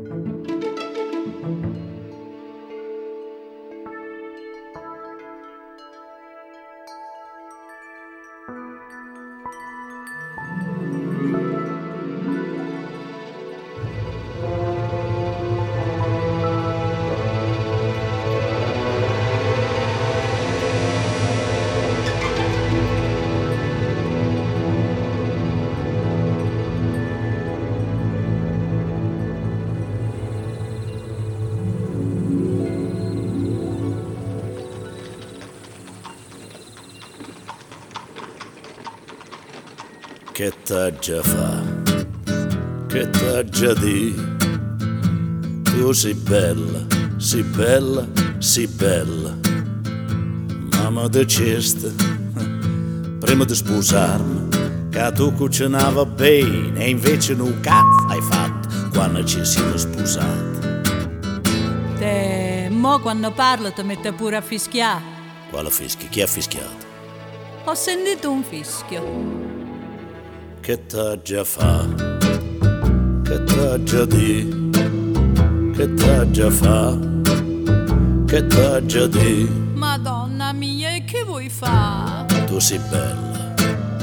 Che t'ha già fa, che t'ha già di, tu sei bella, sei bella, sei bella. Mamma diceste, prima di sposarmi, che tu cucinava bene e invece non cazzo hai fatto quando ci siamo sposati. Te, mo quando parlo ti mette pure a fischiare. Quale fischio? Chi ha fischiato? Ho sentito un fischio. Che t'ha già fa, che t'ha già di, che t'ha già fa, che t'ha già di. Madonna mia, e che vuoi fare? Tu sei bella,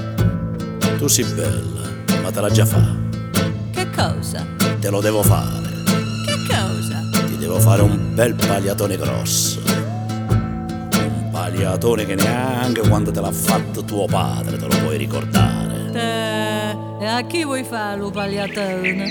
ma te l'ha già fa. Che cosa? Te lo devo fare, Che cosa? ti devo fare un bel pagliatone grosso. Un pagliatone che neanche quando te l'ha fatto tuo padre te lo puoi ricordare. Te, e a chi vuoi fare lo pagliatone?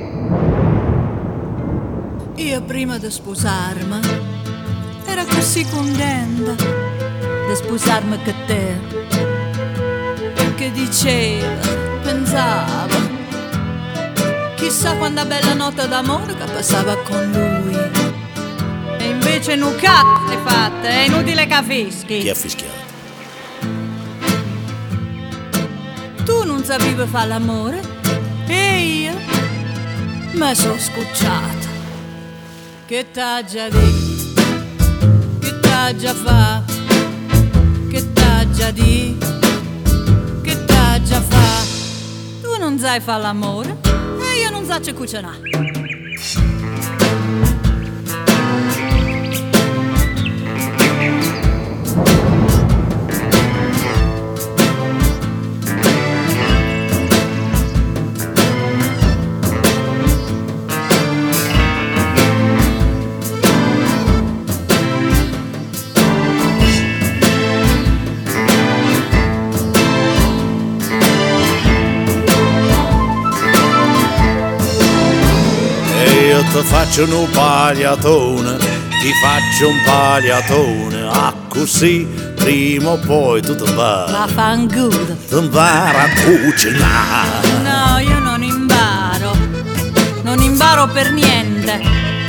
Io prima di sposarmi ero così contenta di sposarmi con te, perché diceva, pensava, chissà quanta bella notte d'amore che passava con lui. E invece non cazzo hai fatto, è inutile che fischi. Chi ha fischiato? Tu non sapevi fare l'amore e io mi sono scocciata. Che t'ha già detto, che t'ha già fa, che t'ha già di, che t'ha già fa. Tu non sai fare l'amore e io non so cucinare. Ti faccio un pagliatone, ti faccio un pagliatone, ah così prima o poi tu ti vai. Ma fanculo. Ti impari a cucinare. No, io non imparo per niente.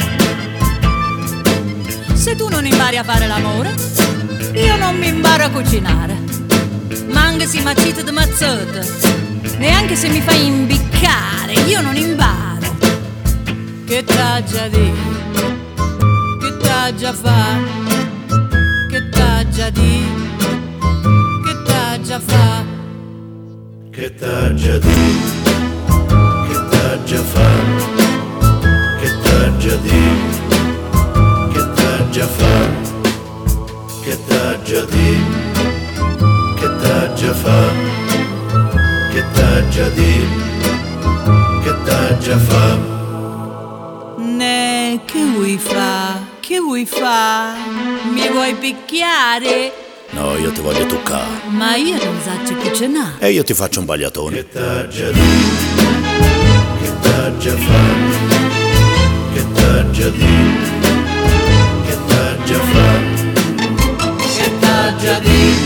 Se tu non impari a fare l'amore, io non mi imparo a cucinare. Ma anche se mi accito di mazzotto, neanche se mi fai imbiccare, io non imparo. Che t'ha già di, che t'ha già fa, che t'ha già di, che t'ha già fa. Che t'ha già di, che t'ha già fa, che t'ha già di, che t'ha già fa, che t'ha già di, che t'ha già fa, che t'ha già di, che t'ha già fa. Ne, che vuoi fa? Che vuoi fa? Mi vuoi picchiare? No, io ti voglio toccare. Ma io non so cucinare. E io ti faccio un pagliatone. Che t'ha già di, che t'ha già fa, che t'ha già di, che t'ha già fa, Che t'ha già di,